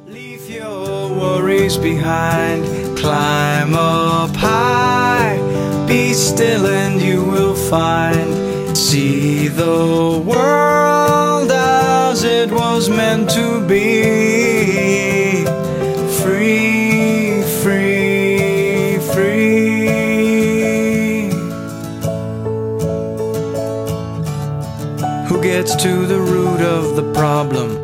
Leave your worries behind, climb up high, be still and you will find. See the world as it was meant to be. Free, free, free. Who gets to the root of the problem?